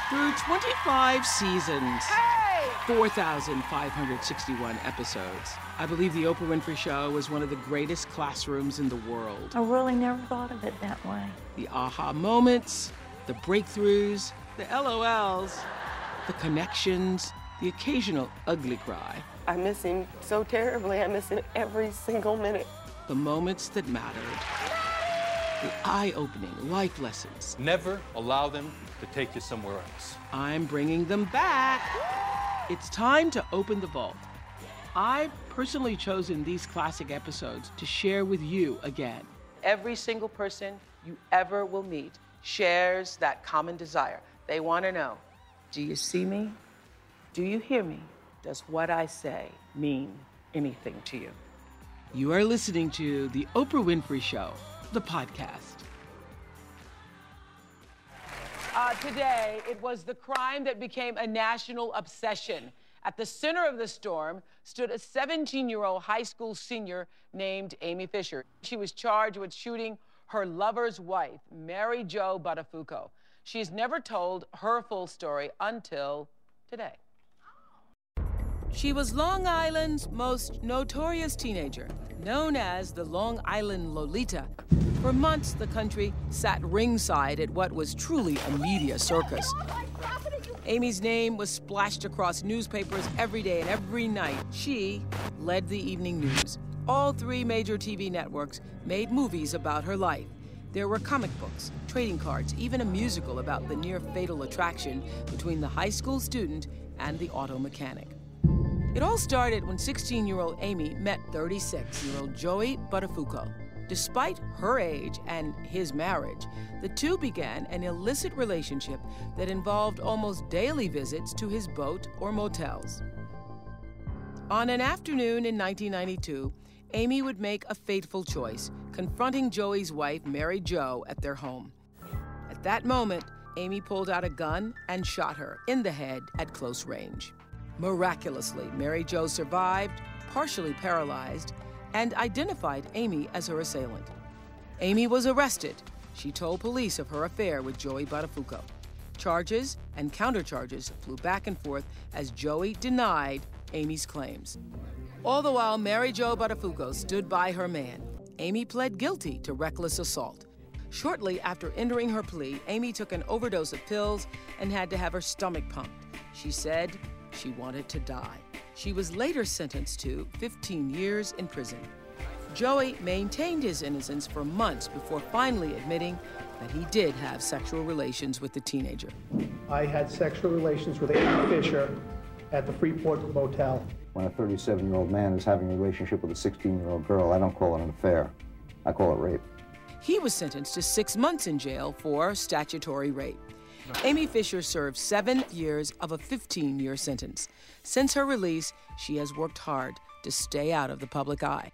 Through 25 seasons, Hey! 4,561 episodes, I believe The Oprah Winfrey Show was one of the greatest classrooms in the world. I really never thought of it that way. The aha moments, the breakthroughs, the LOLs, the connections, the occasional ugly cry. I miss him so terribly. I miss him every single minute. The moments that mattered. The eye-opening life lessons. Never allow them to take you somewhere else. I'm bringing them back. It's time to open the vault. I've personally chosen these classic episodes to share with you again. Every single person you ever will meet shares that common desire. They want to know, do you see me? Do you hear me? Does what I say mean anything to you? You are listening to The Oprah Winfrey Show, the podcast. Today, it was the crime that became a national obsession. At the center of the storm stood a 17-year-old high school senior named Amy Fisher. She was charged with shooting her lover's wife, Mary Jo Buttafuoco. She's never told her full story until today. She was Long Island's most notorious teenager, known as the Long Island Lolita. For months, the country sat ringside at what was truly a media circus. Amy's name was splashed across newspapers every day and every night. She led the evening news. All three major TV networks made movies about her life. There were comic books, trading cards, even a musical about the near-fatal attraction between the high school student and the auto mechanic. It all started when 16-year-old Amy met 36-year-old Joey Buttafuoco. Despite her age and his marriage, the two began an illicit relationship that involved almost daily visits to his boat or motels. On an afternoon in 1992, Amy would make a fateful choice, confronting Joey's wife, Mary Jo, at their home. At that moment, Amy pulled out a gun and shot her in the head at close range. Miraculously, Mary Jo survived, partially paralyzed, and identified Amy as her assailant. Amy was arrested. She told police of her affair with Joey Buttafuoco. Charges and countercharges flew back and forth as Joey denied Amy's claims. All the while, Mary Jo Buttafuoco stood by her man. Amy pled guilty to reckless assault. Shortly after entering her plea, Amy took an overdose of pills and had to have her stomach pumped. She said she wanted to die. She was later sentenced to 15 years in prison. Joey maintained his innocence for months before finally admitting that he did have sexual relations with the teenager. I had sexual relations with Amy Fisher at the Freeport Motel. When a 37-year-old man is having a relationship with a 16-year-old girl, I don't call it an affair. I call it rape. He was sentenced to 6 months in jail for statutory rape. Amy Fisher served 7 years of a 15-year sentence. Since her release, she has worked hard to stay out of the public eye.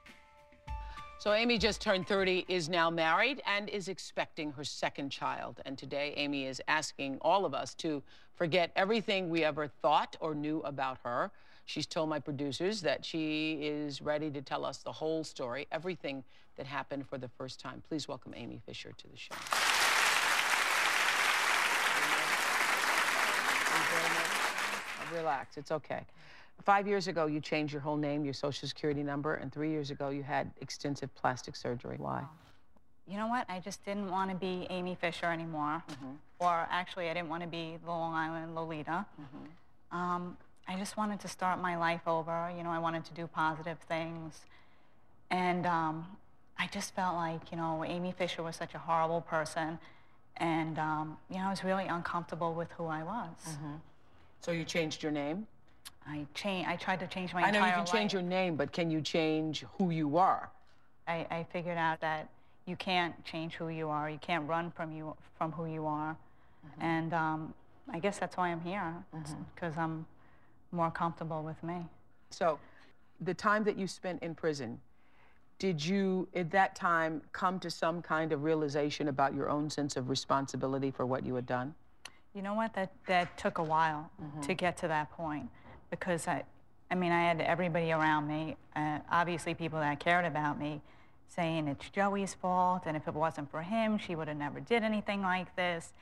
So Amy just turned 30, is now married, and is expecting her second child. And today, Amy is asking all of us to forget everything we ever thought or knew about her. She's told my producers that she is ready to tell us the whole story, everything that happened for the first time. Please welcome Amy Fisher to the show. Relax, it's okay. 5 years ago, you changed your whole name, your social security number, and 3 years ago, you had extensive plastic surgery. Why? You know what? I just didn't want to be Amy Fisher anymore. Or actually, I didn't want to be the Long Island Lolita. I just wanted to start my life over. You know, I wanted to do positive things. And I just felt like, you know, Amy Fisher was such a horrible person. And, you know, I was really uncomfortable with who I was. So you changed your name? I tried to change my entire life. I know you can change your name, but can you change who you are? I figured out that you can't change who you are. You can't run from who you are. And I guess that's why I'm here, because I'm more comfortable with me. So the time that you spent in prison, did you, at that time, come to some kind of realization about your own sense of responsibility for what you had done? You know what? That took a while to get to that point, because I mean, I had everybody around me, obviously people that cared about me, saying it's Joey's fault, and if it wasn't for him, she would have never did anything like this.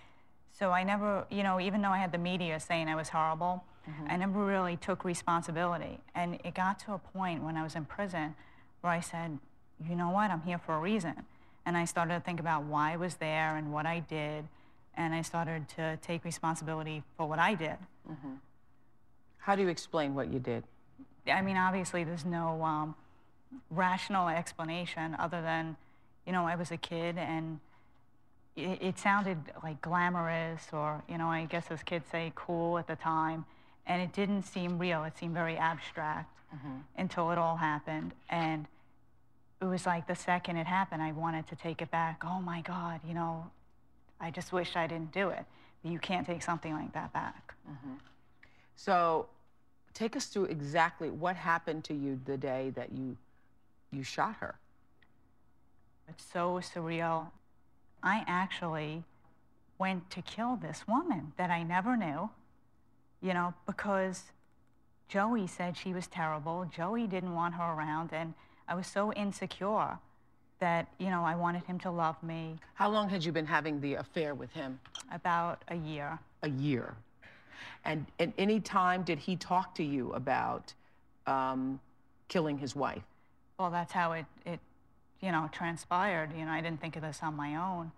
So I never, you know, even though I had the media saying I was horrible, I never really took responsibility. And it got to a point when I was in prison where I said, you know what, I'm here for a reason. And I started to think about why I was there and what I did. And I started to take responsibility for what I did. How do you explain what you did? I mean, obviously, there's no rational explanation other than, you know, I was a kid and it sounded like glamorous or, you know, I guess as kids say, cool at the time. And it didn't seem real. It seemed very abstract until it all happened. And it was like the second it happened, I wanted to take it back. Oh, my God, you know, I just wish I didn't do it. But you can't take something like that back. So take us through exactly what happened to you the day that you shot her. It's so surreal. I actually went to kill this woman that I never knew, you know, because Joey said she was terrible. Joey didn't want her around, and I was so insecure that, you know, I wanted him to love me. How long had you been having the affair with him? About a year. A year. And at any time did he talk to you about killing his wife? Well, that's how it you know, transpired. You know, I didn't think of this on my own.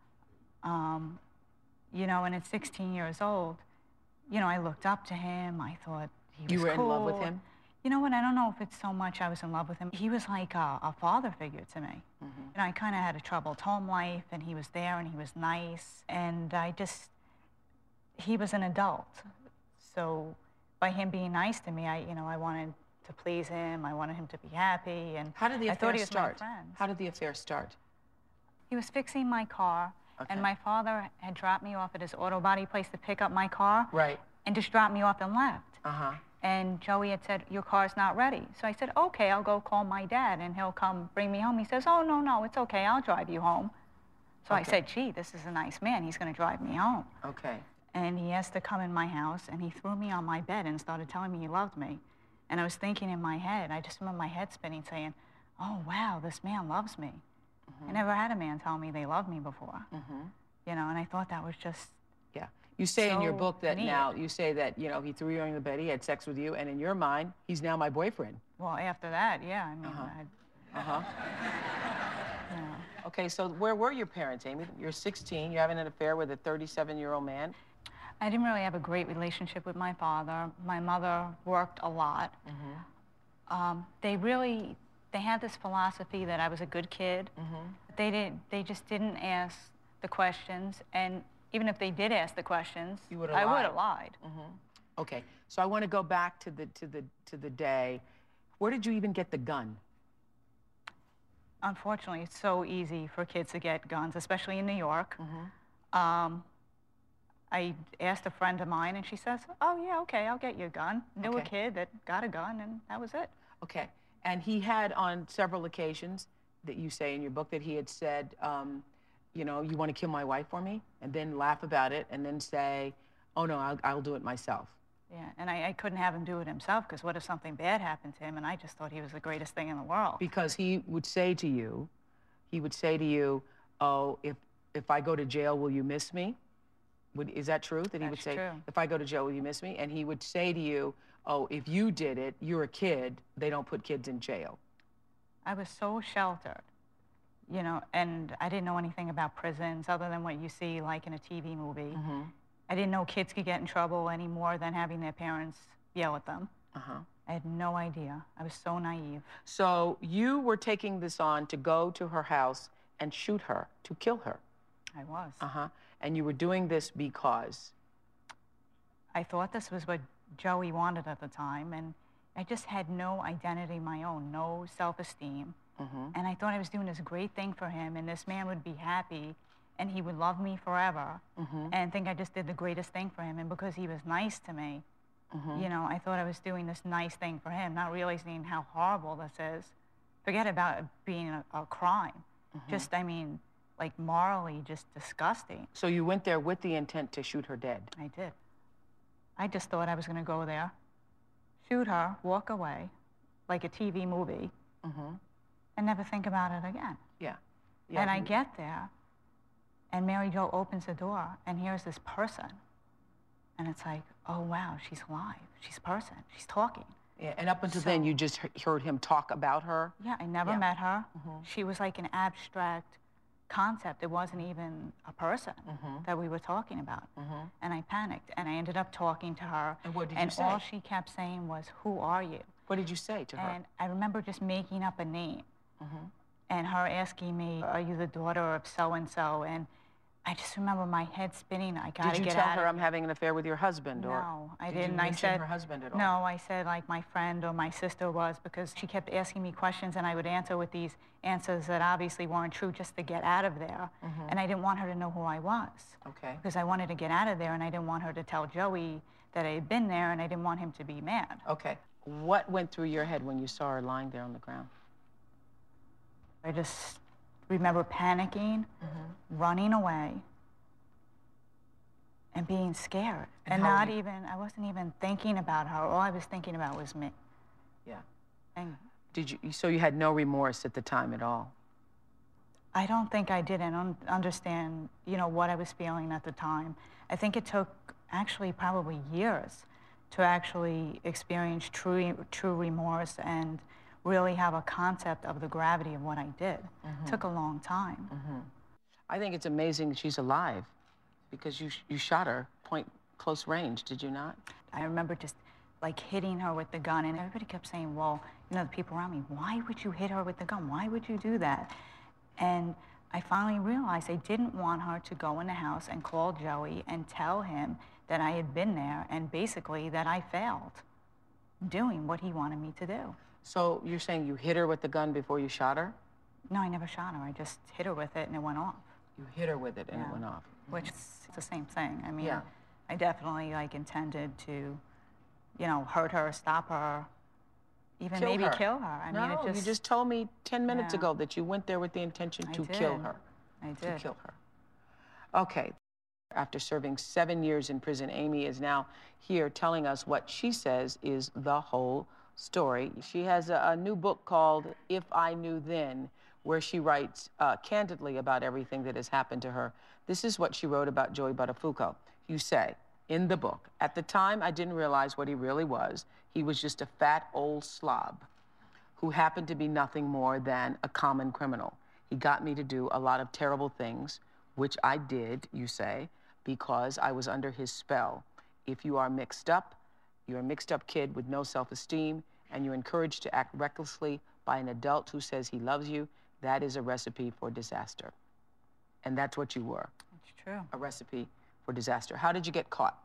You know, and at 16 years old, you know, I looked up to him. I thought he was You were cool. in love with him? You know what, I don't know if it's so much I was in love with him. He was like a father figure to me. You know, I kind of had a troubled home life, and he was there, and he was nice. And he was an adult. So by him being nice to me, you know, I wanted to please him. I wanted him to be happy. And How did the I thought affair he was start? my friend. How did the affair start? He was fixing my car, Okay. and my father had dropped me off at his auto body place to pick up my car. Right. And just dropped me off and left. Uh-huh. And Joey had said, your car's not ready. So I said, okay, I'll go call my dad, and he'll come bring me home. He says, oh, no, it's okay, I'll drive you home. So I said, gee, this is a nice man. He's going to drive me home. Okay. And he asked to come in my house, and he threw me on my bed and started telling me he loved me. And I was thinking in my head, I just remember my head spinning, saying, oh, wow, this man loves me. I never had a man tell me they loved me before. You know, and I thought that was just... Yeah. You say in your So book that neat. now, you say that, you know, he threw you on the bed, he had sex with you, and in your mind, he's now my boyfriend. Well, after that, yeah, I mean, yeah. Okay, so where were your parents, Amy? You're 16, you're having an affair with a 37-year-old man. I didn't really have a great relationship with my father. My mother worked a lot. They had this philosophy that I was a good kid. They just didn't ask the questions, and even if they did ask the questions, You would've I lied. would have lied. Okay, so I want to go back to the day. Where did you even get the gun? Unfortunately, it's so easy for kids to get guns, especially in New York. I asked a friend of mine, and she says, oh, yeah, okay, I'll get you a gun. Knew a Okay. kid that got a gun, and that was it. Okay, and he had on several occasions that you say in your book that he had said, you know, you want to kill my wife for me? And then laugh about it, and then say, oh, no, I'll do it myself. Yeah, and I couldn't have him do it himself, because what if something bad happened to him, and I just thought he was the greatest thing in the world. Because he would say to you, oh, if I go to jail, will you miss me? Is that true? That he would That's say, true. if I go to jail, will you miss me? And he would say to you, oh, if you did it, you're a kid, they don't put kids in jail. I was so sheltered, you know, and I didn't know anything about prisons other than what you see like in a TV movie. I didn't know kids could get in trouble any more than having their parents yell at them. I had no idea. I was so naive. So you were taking this on to go to her house and shoot her, to kill her. I was. And you were doing this because? I thought this was what Joey wanted at the time, and I just had no identity of my own, no self-esteem. And I thought I was doing this great thing for him, and this man would be happy, and he would love me forever, and think I just did the greatest thing for him. And because he was nice to me, you know, I thought I was doing this nice thing for him, not realizing how horrible this is. Forget about it being a crime. Just, I mean, like morally just disgusting. So you went there with the intent to shoot her dead? I did. I just thought I was going to go there, shoot her, walk away, like a TV movie, and never think about it again. Yeah. And I get there, And Mary Jo opens the door, and here's this person. And it's like, oh, wow, she's alive. She's a person. She's talking. Yeah, and up until then, you just heard him talk about her? Yeah, I never met her. She was like an abstract concept. It wasn't even a person that we were talking about. And I panicked, and I ended up talking to her. And what did you say? And all she kept saying was, who are you? What did you say to her? And I remember just making up a name. And her asking me, are you the daughter of so-and-so? And I just remember my head spinning. I gotta get out of here. Did you tell her I'm having an affair with your husband? Or no, I didn't. Did you mention her husband at all? No, I said like my friend or my sister was, because she kept asking me questions and I would answer with these answers that obviously weren't true just to get out of there. And I didn't want her to know who I was. Okay. Because I wanted to get out of there and I didn't want her to tell Joey that I had been there and I didn't want him to be mad. Okay. What went through your head when you saw her lying there on the ground? I just remember panicking, running away, and being scared. And I wasn't even thinking about her. All I was thinking about was me. Yeah. And so you had no remorse at the time at all? I don't think I didn't understand, you know, what I was feeling at the time. I think it took actually probably years to actually experience true remorse and really have a concept of the gravity of what I did. It took a long time. I think it's amazing that she's alive, because you shot her close range, did you not? I remember just like hitting her with the gun, and everybody kept saying, well, you know, the people around me, why would you hit her with the gun? Why would you do that? And I finally realized I didn't want her to go in the house and call Joey and tell him that I had been there and basically that I failed doing what he wanted me to do. So you're saying you hit her with the gun before you shot her? No, I never shot her. I just hit her with it and it went off. You hit her with it and it went off. Which is the same thing. I mean, I definitely like intended to, you know, hurt her, stop her, even maybe kill her. I mean, you just told me 10 minutes ago that you went there with the intention to kill her. I did. To kill her. Okay. After serving 7 years in prison, Amy is now here telling us what she says is the whole story. She has a new book called If I Knew Then, where she writes candidly about everything that has happened to her. This is what she wrote about Joey Buttafuoco. You say, in the book, at the time, I didn't realize what he really was. He was just a fat old slob who happened to be nothing more than a common criminal. He got me to do a lot of terrible things, which I did, you say, because I was under his spell. If you are mixed up, you're a mixed up kid with no self-esteem, and you're encouraged to act recklessly by an adult who says he loves you, that is a recipe for disaster. And that's what you were. It's true. A recipe for disaster. How did you get caught?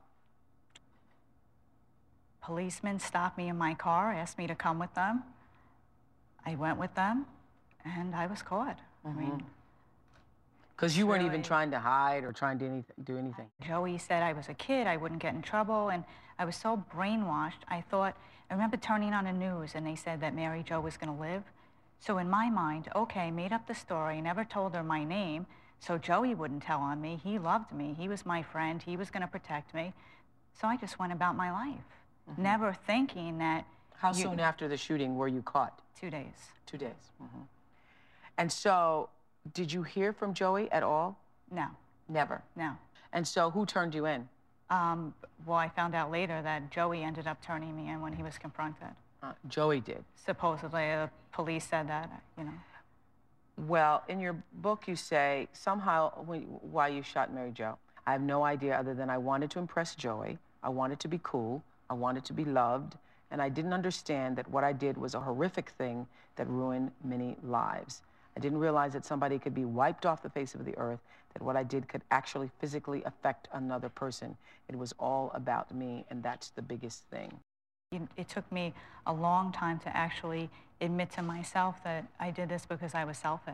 Policemen stopped me in my car, asked me to come with them. I went with them, and I was caught. I mean, because you weren't even trying to hide or trying to do anything. Joey said I was a kid, I wouldn't get in trouble, and I was so brainwashed. I remember turning on the news, and they said that Mary Jo was going to live. So in my mind, okay, made up the story, never told her my name, so Joey wouldn't tell on me. He loved me. He was my friend. He was going to protect me. So I just went about my life, never thinking that... How soon after the shooting were you caught? 2 days. 2 days. And so, did you hear from Joey at all? No. Never? No. And so, who turned you in? Well, I found out later that Joey ended up turning me in when he was confronted. Joey did? Supposedly, the police said that, you know. Well, in your book, you say, somehow, why you shot Mary Jo. I have no idea other than I wanted to impress Joey. I wanted to be cool. I wanted to be loved. And I didn't understand that what I did was a horrific thing that ruined many lives. I didn't realize that somebody could be wiped off the face of the earth, that what I did could actually physically affect another person. It was all about me, and that's the biggest thing. It took me a long time to actually admit to myself that I did this because I was selfish.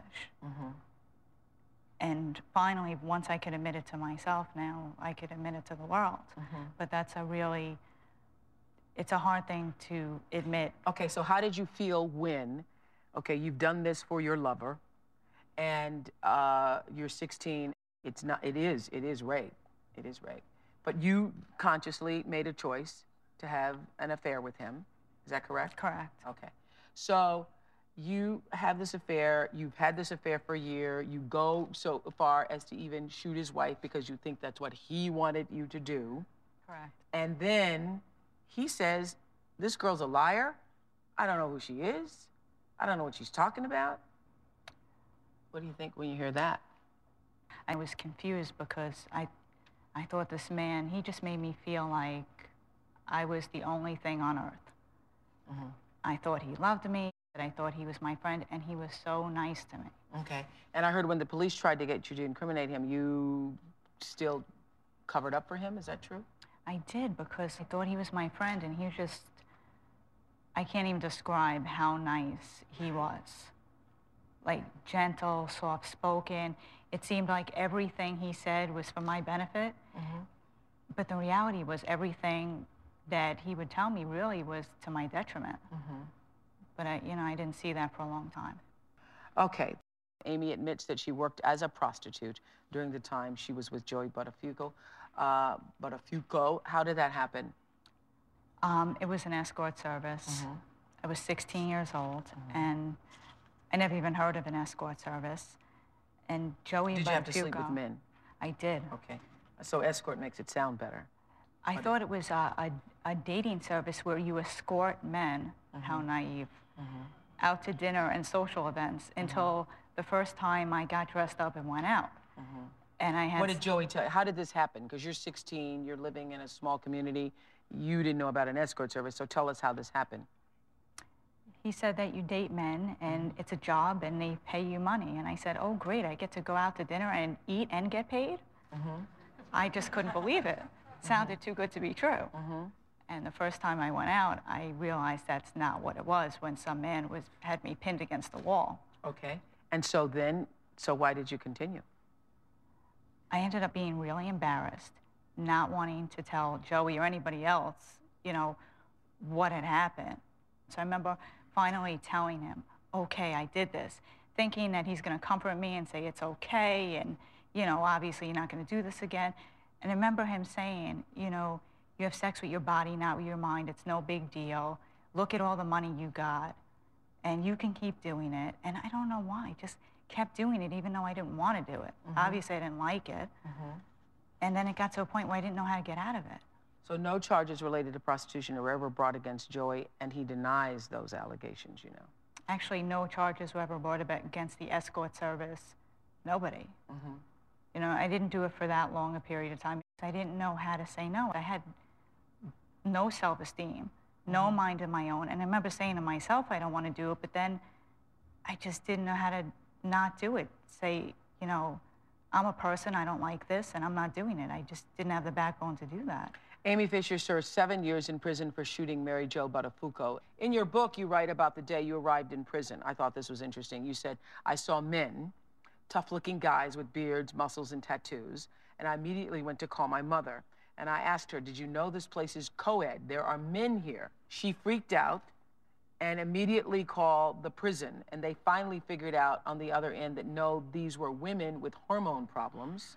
And finally, once I could admit it to myself, now I could admit it to the world. But that's it's a hard thing to admit. Okay, so how did you feel when, okay, you've done this for your lover, and you're 16, it is rape. It is rape. But you consciously made a choice to have an affair with him. Is that correct? Correct. Okay. So you have this affair, you've had this affair for a year, you go so far as to even shoot his wife because you think that's what he wanted you to do. Correct. And then he says, this girl's a liar. I don't know who she is. I don't know what she's talking about. What do you think when you hear that? I was confused because I thought this man, he just made me feel like I was the only thing on earth. Mm-hmm. I thought he loved me, that I thought he was my friend, and he was so nice to me. Okay. And I heard when the police tried to get you to incriminate him, you still covered up for him. Is that true? I did, because I thought he was my friend, and he was just, I can't even describe how nice he was. Like, gentle, soft-spoken. It seemed like everything he said was for my benefit. Mm-hmm. But the reality was everything that he would tell me really was to my detriment. Mm-hmm. But I didn't see that for a long time. Okay. Amy admits that she worked as a prostitute during the time she was with Joey Buttafuoco. How did that happen? It was an escort service. Mm-hmm. I was 16 years old, and I never even heard of an escort service. And Joey Buttafuoco... Did you have to sleep with men? I did. Okay. So escort makes it sound better. I thought it was a dating service where you escort men, how naive, out to dinner and social events until the first time I got dressed up and went out. And I had... What did Joey tell you? How did this happen? Because you're 16, you're living in a small community. You didn't know about an escort service, so tell us how this happened. He said that you date men, and it's a job, and they pay you money. And I said, oh, great, I get to go out to dinner and eat and get paid? I just couldn't believe it. Sounded too good to be true. And the first time I went out, I realized that's not what it was when some man had me pinned against the wall. Okay. And so then, why did you continue? I ended up being really embarrassed, not wanting to tell Joey or anybody else, what had happened. So I remember finally telling him, okay, I did this, thinking that he's going to comfort me and say it's okay, and, obviously you're not going to do this again. And I remember him saying, you have sex with your body, not with your mind. It's no big deal. Look at all the money you got, and you can keep doing it. And I don't know why. I just kept doing it, even though I didn't want to do it. Obviously, I didn't like it. And then it got to a point where I didn't know how to get out of it. So no charges related to prostitution were ever brought against Joey, and he denies those allegations, Actually, no charges were ever brought against the escort service. Nobody. I didn't do it for that long a period of time. I didn't know how to say no. I had no self-esteem, no mind of my own. And I remember saying to myself, I don't want to do it, but then I just didn't know how to not do it. Say, I'm a person, I don't like this, and I'm not doing it. I just didn't have the backbone to do that. Amy Fisher served 7 years in prison for shooting Mary Jo Buttafuoco. In your book, you write about the day you arrived in prison. I thought this was interesting. You said, I saw men, tough-looking guys with beards, muscles, and tattoos, and I immediately went to call my mother. And I asked her, did you know this place is co-ed? There are men here. She freaked out and immediately called the prison. And they finally figured out on the other end that, no, these were women with hormone problems.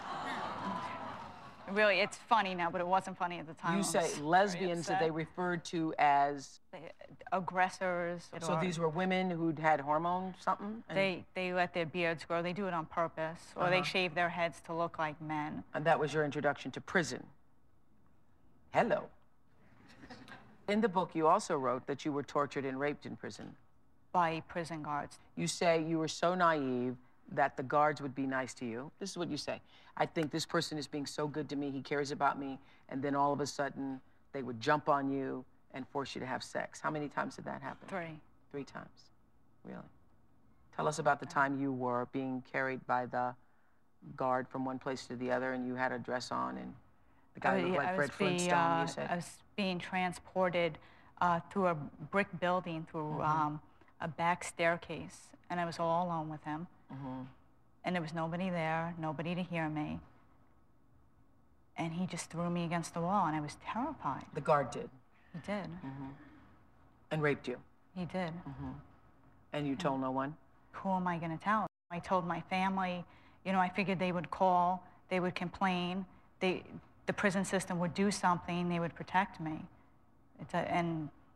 Really, it's funny now, but it wasn't funny at the time. You say lesbians that they referred to as... aggressors. So these were women who'd had hormone something? They let their beards grow. They do it on purpose. Or they shave their heads to look like men. And that was your introduction to prison. Hello. In the book, you also wrote that you were tortured and raped in prison. By prison guards. You say you were so naive that the guards would be nice to you. This is what you say. I think this person is being so good to me, he cares about me, and then all of a sudden, they would jump on you and force you to have sex. How many times did that happen? 3. 3 times. Really? Tell us about the time you were being carried by the guard from one place to the other, and you had a dress on, and the guy looked like Fred Flintstone, you said? I was being transported through a brick building, through a back staircase, and I was all alone with him. And there was nobody there, nobody to hear me. And he just threw me against the wall, and I was terrified. The guard did? He did. And raped you? He did. And you told no one? Who am I going to tell? I told my family. I figured they would call, they would complain, the prison system would do something, they would protect me. And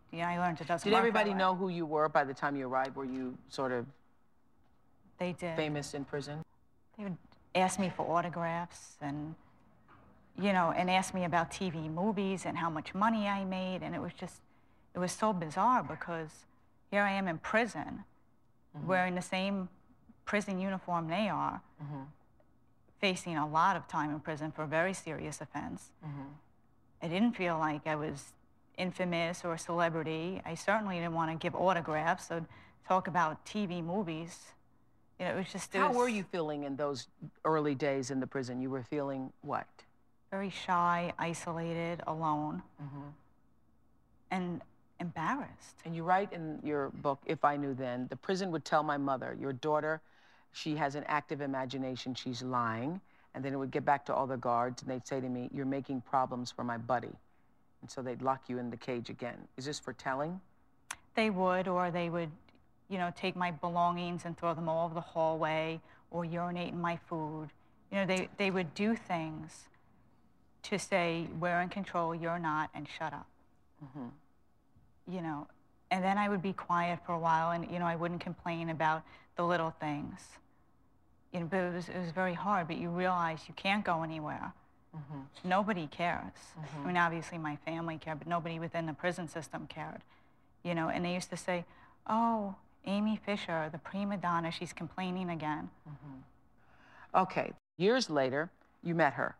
yeah, I learned it doesn't Did work everybody that way. know who you were by the time you arrived? Were you sort of They did. famous in prison? They would ask me for autographs and, you know, and ask me about TV movies and how much money I made. And it was just, it was so bizarre because here I am in prison, wearing the same prison uniform they are, facing a lot of time in prison for a very serious offense. I didn't feel like I was infamous or a celebrity. I certainly didn't want to give autographs or talk about TV movies. You know, it was just... How were you feeling in those early days in the prison? You were feeling what? Very shy, isolated, alone, and embarrassed. And you write in your book, If I Knew Then, the prison would tell my mother, your daughter, she has an active imagination, she's lying. And then it would get back to all the guards, and they'd say to me, you're making problems for my buddy. And so they'd lock you in the cage again. Is this for telling? They would, or they would, you know, take my belongings and throw them all over the hallway, or urinate in my food. You know, they would do things to say, we're in control, you're not, and shut up. You know, and then I would be quiet for a while, and, you know, I wouldn't complain about the little things. You know, but it was very hard, but you realize you can't go anywhere. Nobody cares. I mean, obviously my family cared, but nobody within the prison system cared. You know, and they used to say, oh, Amy Fisher, the prima donna, she's complaining again. Okay, years later, you met her.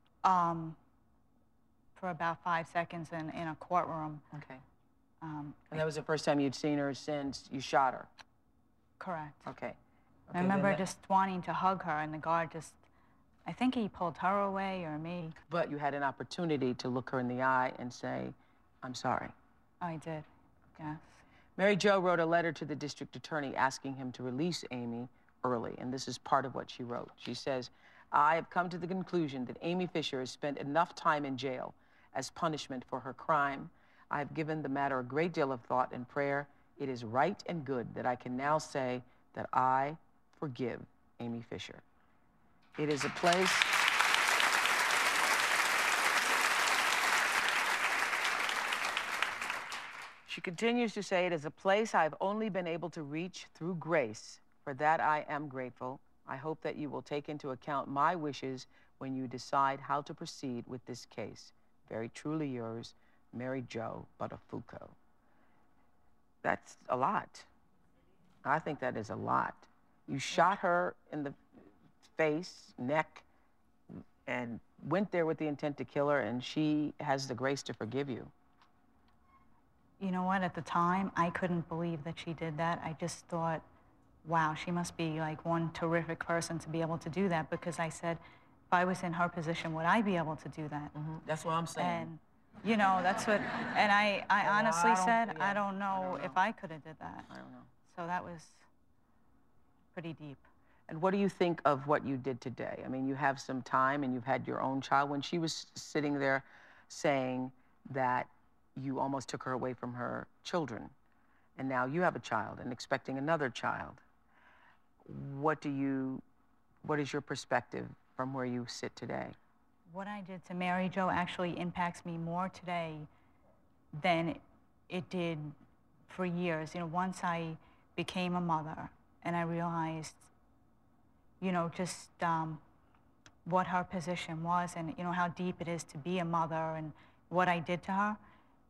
For about 5 seconds in a courtroom. Okay. And that was the first time you'd seen her since you shot her? Correct. Okay. I remember just wanting to hug her, and the guard just, I think he pulled her away or me. But you had an opportunity to look her in the eye and say, I'm sorry. I did, yes. Mary Jo wrote a letter to the district attorney asking him to release Amy early, and this is part of what she wrote. She says, I have come to the conclusion that Amy Fisher has spent enough time in jail as punishment for her crime. I have given the matter a great deal of thought and prayer. It is right and good that I can now say that I forgive Amy Fisher. It is a place... She continues to say, it is a place I've only been able to reach through grace. For that I am grateful. I hope that you will take into account my wishes when you decide how to proceed with this case. Very truly yours, Mary Jo Buttafuoco. That's a lot. I think that is a lot. You shot her in the face, neck, and went there with the intent to kill her, and she has the grace to forgive you. You know what, at the time, I couldn't believe that she did that. I just thought, wow, she must be like one terrific person to be able to do that, because I said, if I was in her position, would I be able to do that? That's what I'm saying. And, you know, that's what, and I honestly said, I don't know if I could have did that. I don't know. So that was pretty deep. And what do you think of what you did today? I mean, you have some time and you've had your own child. When she was sitting there saying that you almost took her away from her children, and now you have a child and expecting another child, what is your perspective from where you sit today? What I did to Mary Jo actually impacts me more today than it did for years. You know, once I became a mother and I realized, you know, just what her position was and, you know, how deep it is to be a mother and what I did to her,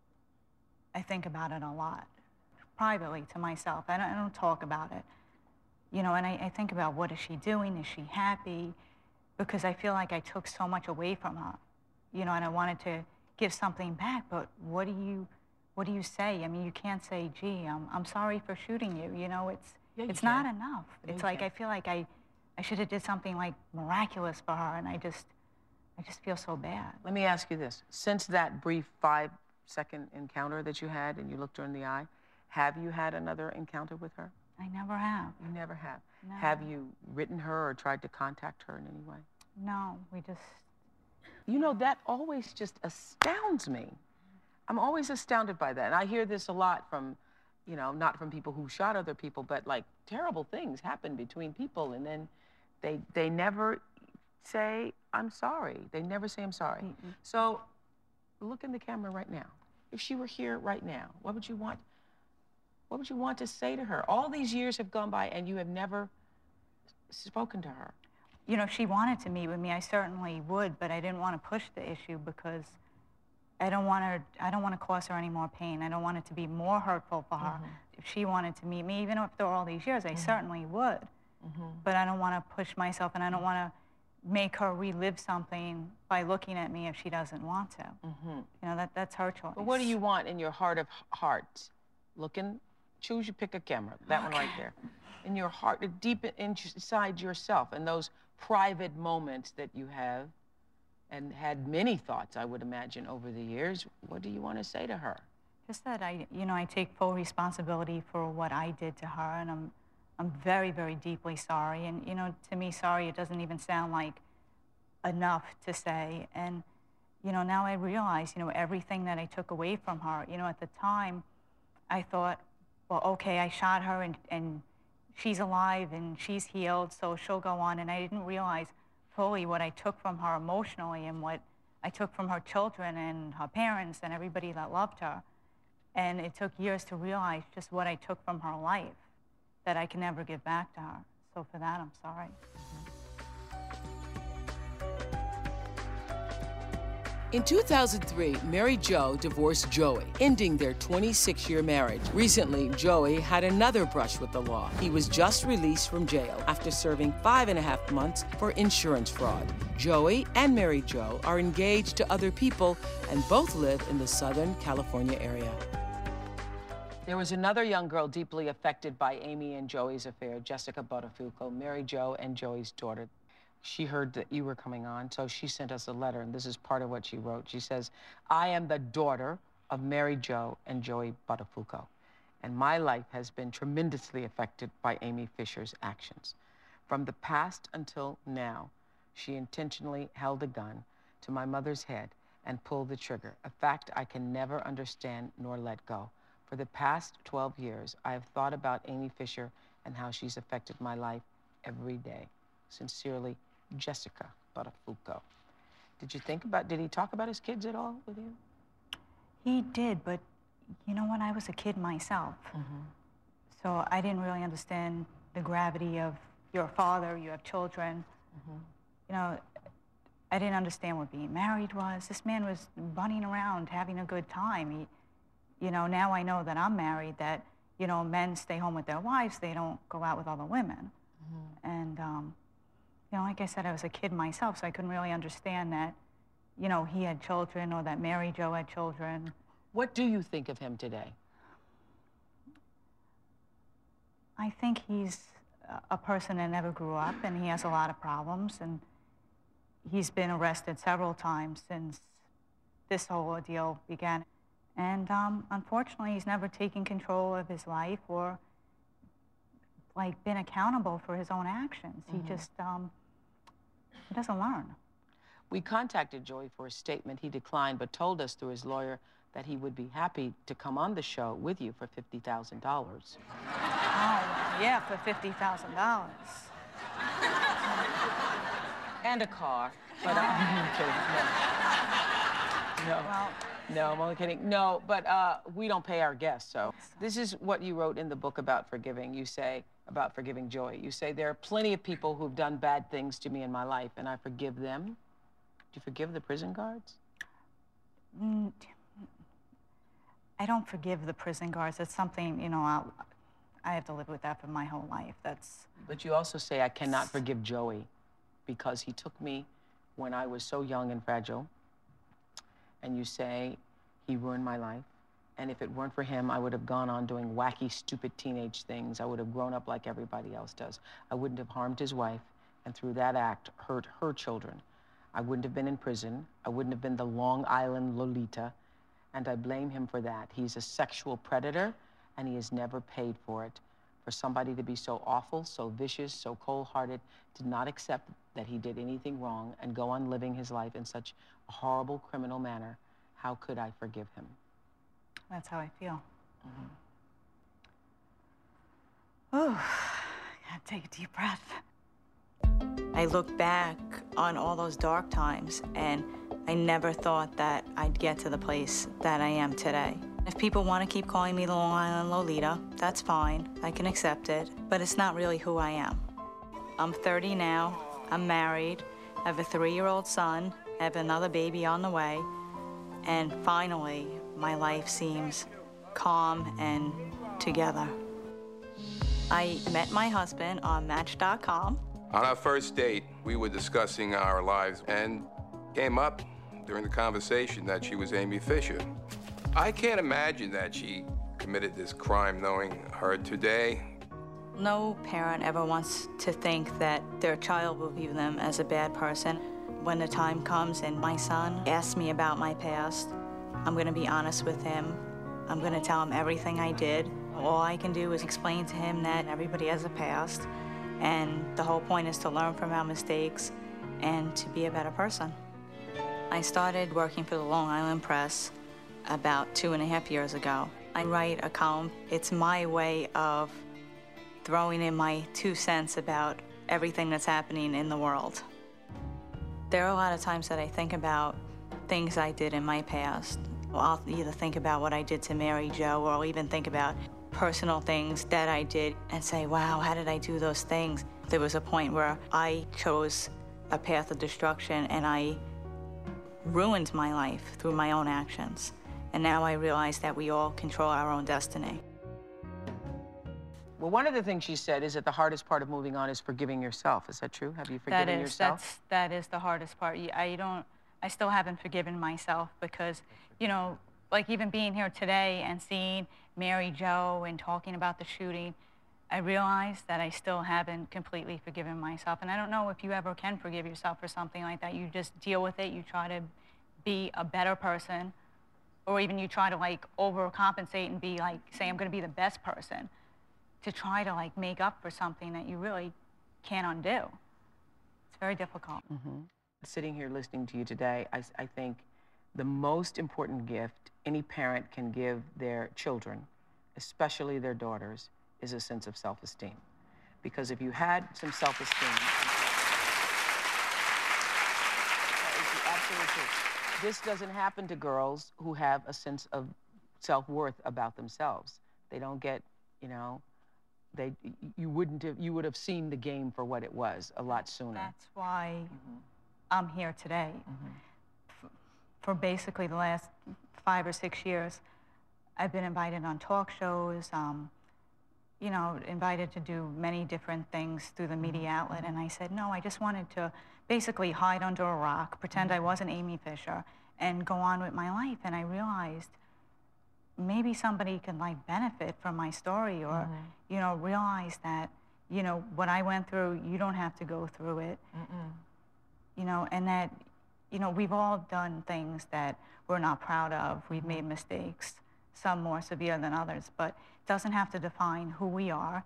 I think about it a lot, privately to myself. I don't talk about it. You know, and I think about, what is she doing? Is she happy? Because I feel like I took so much away from her, you know, and I wanted to give something back, but what do you say? I mean, you can't say, gee, I'm sorry for shooting you, you know, it's not enough. It's like, I feel like I should have did something like miraculous for her, and I just feel so bad. Let me ask you this. Since that brief 5-second encounter that you had and you looked her in the eye, have you had another encounter with her? I never have. You never have? No. Have you written her or tried to contact her in any way? No, we just... You know, that always just astounds me. I'm always astounded by that. And I hear this a lot from, you know, not from people who shot other people, but like terrible things happen between people, and then they never say, I'm sorry. They never say, I'm sorry. So look in the camera right now. if she were here right now? What would you want to say to her? All these years have gone by and you have never spoken to her. You know, if she wanted to meet with me, I certainly would, but I didn't want to push the issue because I don't want to cause her any more pain. I don't want it to be more hurtful for her. If she wanted to meet me, even after all these years, I certainly would. But I don't want to push myself, and I don't want to make her relive something by looking at me if she doesn't want to. You know, that's her choice. But what do you want in your heart of hearts? Choose, you pick a camera, that one right there. In your heart, deep inside yourself, and those private moments that you have, and had many thoughts, I would imagine, over the years, what do you want to say to her? Just that I take full responsibility for what I did to her, and I'm very, very deeply sorry. And, you know, to me, sorry, it doesn't even sound like enough to say. And, you know, now I realize, you know, everything that I took away from her, you know, at the time, I thought, well, okay, I shot her and she's alive and she's healed, so she'll go on. And I didn't realize fully what I took from her emotionally and what I took from her children and her parents and everybody that loved her. And it took years to realize just what I took from her life that I can never give back to her. So for that, I'm sorry. In 2003, Mary Jo divorced Joey, ending their 26-year marriage. Recently, Joey had another brush with the law. He was just released from jail after serving 5.5 months for insurance fraud. Joey and Mary Jo are engaged to other people and both live in the Southern California area. There was another young girl deeply affected by Amy and Joey's affair, Jessica Buttafuoco, Mary Jo and Joey's daughter. She heard that you were coming on, so she sent us a letter, and this is part of what she wrote. She says, I am the daughter of Mary Jo and Joey Buttafuoco, and my life has been tremendously affected by Amy Fisher's actions. From the past until now, she intentionally held a gun to my mother's head and pulled the trigger, a fact I can never understand nor let go. For the past 12 years, I have thought about Amy Fisher and how she's affected my life every day. Sincerely, Jessica Buttafuoco. Did he talk about his kids at all with you? He did, but you know what? I was a kid myself. So I didn't really understand the gravity of your father, you have children. You know, I didn't understand what being married was. This man was running around having a good time. You know, now I know that I'm married, that, you know, men stay home with their wives, they don't go out with other women. And, you know, like I said, I was a kid myself, so I couldn't really understand that, you know, he had children or that Mary Jo had children. What do you think of him today? I think he's a person that never grew up, and he has a lot of problems, and he's been arrested several times since this whole ordeal began. And unfortunately, he's never taken control of his life or, like, been accountable for his own actions. He just, he doesn't learn. We contacted Joey for a statement. He declined, but told us through his lawyer that he would be happy to come on the show with you for $50,000. Oh, yeah, for $50,000. And a car, but I'm kidding. No. Well, no, I'm only kidding. No, but we don't pay our guests, so. This is what you wrote in the book about forgiving. You say, about forgiving Joey. You say, there are plenty of people who've done bad things to me in my life, and I forgive them. Do you forgive the prison guards? I don't forgive the prison guards. It's something, you know, I have to live with that for my whole life. That's... But you also say, I cannot forgive Joey because he took me when I was so young and fragile. And you say, he ruined my life. And if it weren't for him, I would have gone on doing wacky, stupid teenage things. I would have grown up like everybody else does. I wouldn't have harmed his wife, and through that act, hurt her children. I wouldn't have been in prison. I wouldn't have been the Long Island Lolita. And I blame him for that. He's a sexual predator, and he has never paid for it. For somebody to be so awful, so vicious, so cold-hearted, did not accept that he did anything wrong and go on living his life in such a horrible criminal manner, how could I forgive him? That's how I feel. Oh, gotta take a deep breath. I look back on all those dark times, and I never thought that I'd get to the place that I am today. If people want to keep calling me the Long Island Lolita, that's fine. I can accept it, but it's not really who I am. I'm 30 now, I'm married, I have a 3-year-old son, I have another baby on the way, and finally, my life seems calm and together. I met my husband on Match.com. On our first date, we were discussing our lives and came up during the conversation that she was Amy Fisher. I can't imagine that she committed this crime knowing her today. No parent ever wants to think that their child will view them as a bad person. When the time comes and my son asks me about my past, I'm going to be honest with him. I'm going to tell him everything I did. All I can do is explain to him that everybody has a past, and the whole point is to learn from our mistakes and to be a better person. I started working for the Long Island Press about 2.5 years ago. I write a column. It's my way of throwing in my 2 cents about everything that's happening in the world. There are a lot of times that I think about things I did in my past. I'll either think about what I did to Mary Jo, or I'll even think about personal things that I did and say, wow, how did I do those things? There was a point where I chose a path of destruction and I ruined my life through my own actions. And now I realize that we all control our own destiny. Well, one of the things she said is that the hardest part of moving on is forgiving yourself. Is that true? Have you forgiven yourself? That is the hardest part. I still haven't forgiven myself because, you know, like even being here today and seeing Mary Jo and talking about the shooting, I realized that I still haven't completely forgiven myself. And I don't know if you ever can forgive yourself for something like that. You just deal with it. You try to be a better person, or even you try to like overcompensate and be like, say, I'm going to be the best person, to try to like make up for something that you really can't undo. It's very difficult. Mm-hmm. Sitting here listening to you today, I think the most important gift any parent can give their children, especially their daughters, is a sense of self-esteem. Because if you had some self-esteem, that is absolutely true. This doesn't happen to girls who have a sense of self-worth about themselves. They don't get, you know, you would have seen the game for what it was a lot sooner. That's why I'm here today. For basically the last 5 or 6 years, I've been invited on talk shows, you know, invited to do many different things through the media outlet, and I said, no, I just wanted to basically hide under a rock, pretend I wasn't Amy Fisher, and go on with my life. And I realized maybe somebody can like benefit from my story, or, you know, realize that, you know, what I went through, you don't have to go through it. You know, and that, you know, we've all done things that we're not proud of. We've made mistakes, some more severe than others, but it doesn't have to define who we are,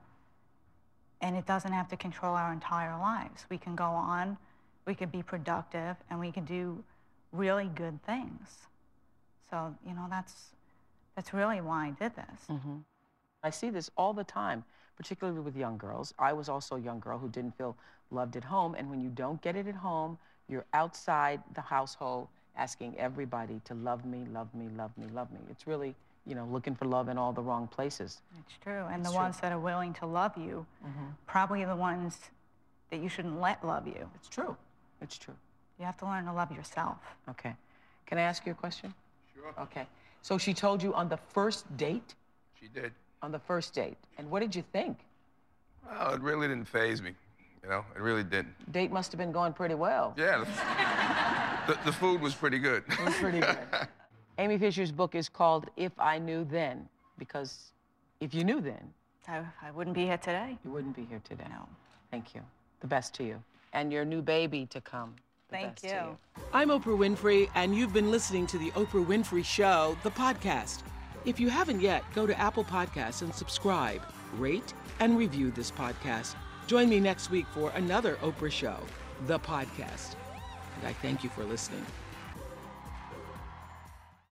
and it doesn't have to control our entire lives. We can go on, we could be productive, and we can do really good things. So, you know, that's really why I did this. I see this all the time, particularly with young girls. I was also a young girl who didn't feel loved at home, and when you don't get it at home, you're outside the household asking everybody to love me, love me, love me, love me. It's really, you know, looking for love in all the wrong places. It's true, and the ones that are willing to love you, probably the ones that you shouldn't let love you. It's true. It's true. You have to learn to love yourself. Okay. Can I ask you a question? Sure. Okay. So she told you on the first date? She did. On the first date. And what did you think? Well, it really didn't faze me. You know, it really didn't. Date must have been going pretty well. Yeah, the food was pretty good. It was pretty good. Amy Fisher's book is called If I Knew Then, because if you knew then, I wouldn't be here today. you wouldn't be here today. No. Thank you. The best to you. And your new baby to come. The Thank best to you. I'm Oprah Winfrey, and you've been listening to The Oprah Winfrey Show, the podcast. If you haven't yet, go to Apple Podcasts and subscribe, rate, and review this podcast. Join me next week for another Oprah Show, the podcast. And I thank you for listening.